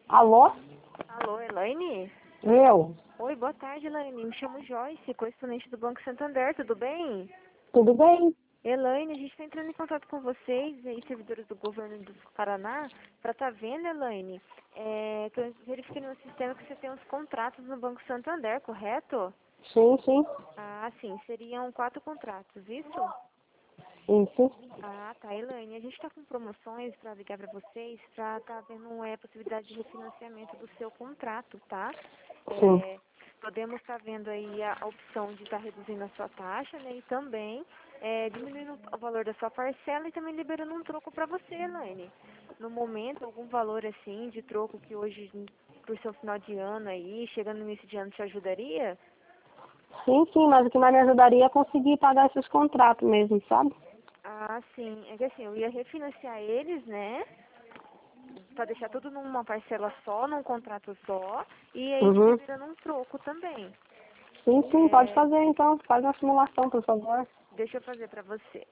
Alô? Alô, Elaine? Eu? Oi, boa tarde, Elaine. Me chamo Joyce, correspondente do Banco Santander, tudo bem? Tudo bem? Elaine, a gente está entrando em contato com vocês, aí, servidores do governo do Paraná, para estar vendo, Elaine, que eu verifiquei no sistema que você tem uns contratos no Banco Santander, correto? Sim, sim. Ah, sim, seriam 4 contratos, isso? Isso. Ah, tá, Elaine. A gente está com promoções para ligar para vocês, para estar vendo possibilidade de refinanciamento do seu contrato, tá? Sim. Podemos estar vendo aí a opção de estar reduzindo a sua taxa, né? E também diminuindo o valor da sua parcela e também liberando um troco para você, Elaine. No momento, algum valor assim de troco que hoje, por seu final de ano aí, chegando no início de ano, te ajudaria? Sim, sim, mas o que mais me ajudaria é conseguir pagar esses contratos mesmo, sabe? Ah, sim. É que assim, eu ia refinanciar eles, né? Para deixar tudo numa parcela só, num contrato só, e aí te Uhum. liberando um troco também. Sim, sim, pode É, fazer então. Faz uma simulação, por favor. deixa eu fazer para você.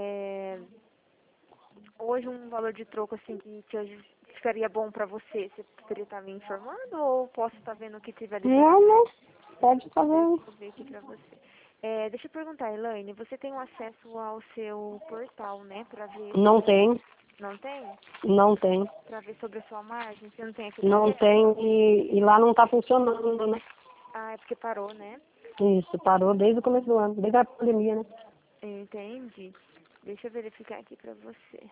Hoje um valor de troco assim que ficaria bom para você, você poderia estar me informando ou posso estar vendo o que tiver Não, liberado? não. Pode Deixa fazer. eu ver aqui para você. Deixa eu perguntar, Elaine, você tem um acesso ao seu portal, né, para ver Não sobre... tem. Não tem? Não tem. Para ver sobre a sua margem? Você não tem aquele Não acesso? tem e lá não tá funcionando, né? Ah, é porque parou, né? Isso, parou desde o começo do ano, desde a pandemia, né? Entendi. Deixa eu verificar aqui pra você.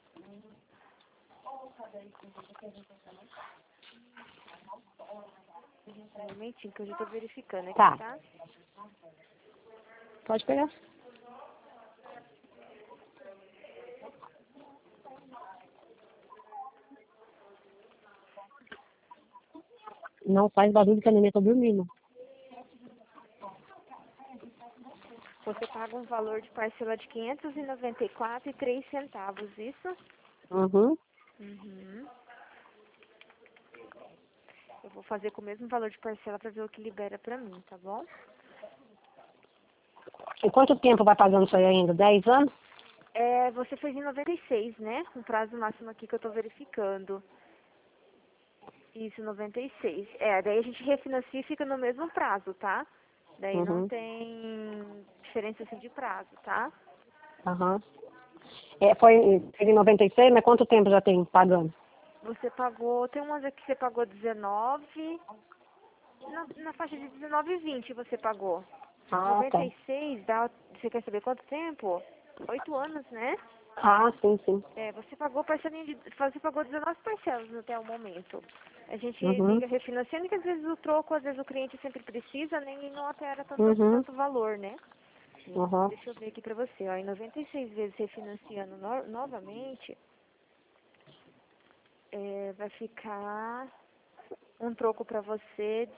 Um momentinho que eu já tô verificando aqui, Tá, tá? pode pegar. Não faz barulho que a neném tá dormindo. Você paga um valor de parcela de 594,03 centavos, isso? Uhum. Uhum. Eu vou fazer com o mesmo valor de parcela pra ver o que libera pra mim, tá bom? E quanto tempo vai pagando isso aí ainda? 10 anos? Você fez em 96, né? Um prazo máximo aqui que eu tô verificando. Isso, 96. Daí a gente refinancia e fica no mesmo prazo, tá? Daí não Uhum. tem diferença assim de prazo, tá? Aham. Foi em 96, mas quanto tempo já tem pagando? Você pagou, tem umas aqui que você pagou 19, na faixa de 19 e 20 você pagou. Ah, tá. 96, você quer saber quanto tempo? 8 anos, né? Ah, sim, sim. Você pagou parcelinha você pagou 19 parcelas até o momento. A gente Uhum. liga refinanciando que às vezes o troco, às vezes o cliente sempre precisa, nem e não altera Uhum. tanto valor, né? Uhum. Deixa eu ver aqui pra você, ó, em 96 vezes refinanciando novamente, vai ficar um troco pra você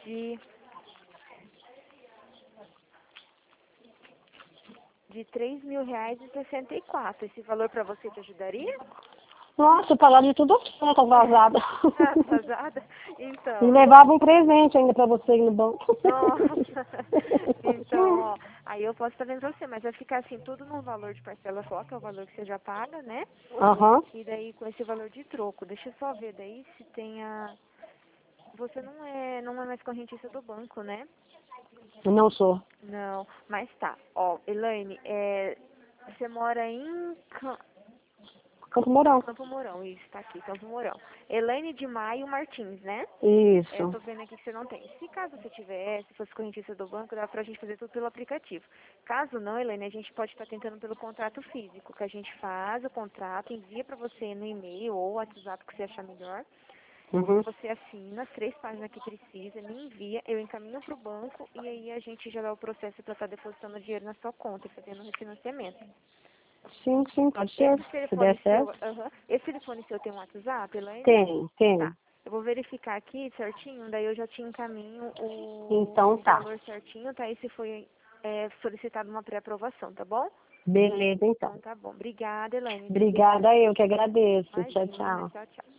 de R$ 3.000,64. Esse valor pra você te ajudaria? Nossa, tá lá de tudo certo, vazada. Tá atrasada? E Então, levava um presente ainda pra você ir no banco. nossa. Então, ó, aí eu posso estar vendo pra você, mas vai ficar assim, tudo num valor de parcela só, que é o valor que você já paga, né? Aham. E daí com esse valor de troco. Deixa eu só ver daí se tem a... Você não é mais correntista do banco, né? Não sou. Não, mas tá. Ó, Elaine, você mora em Campo Mourão. Campo Mourão, isso, tá aqui, Campo Mourão. Elaine de Maio Martins, né? Eu Isso. tô vendo aqui que você não tem. Se caso você tivesse, se fosse correntista do banco, dá pra gente fazer tudo pelo aplicativo. Caso não, Elaine, a gente pode estar tentando pelo contrato físico, que a gente faz o contrato, envia pra você no e-mail ou WhatsApp, que você achar melhor. Uhum. Você assina as 3 páginas que precisa, me envia, eu encaminho pro banco e aí a gente já dá o processo para estar depositando o dinheiro na sua conta e fazendo o refinanciamento. Sim, sim, pode ser. Esse Se der telefone seu, certo. esse telefone seu tem um WhatsApp, Elaine? Tem, Tá. tem. Eu vou verificar aqui certinho, daí eu já te encaminho Então o tá. valor certinho, tá? Esse foi solicitado uma pré-aprovação, tá bom? Beleza, então. Então tá bom. Obrigada, Elaine. Deus abençoe. Obrigada, eu que agradeço. Tchau, Imagina. tchau. Tchau, tchau.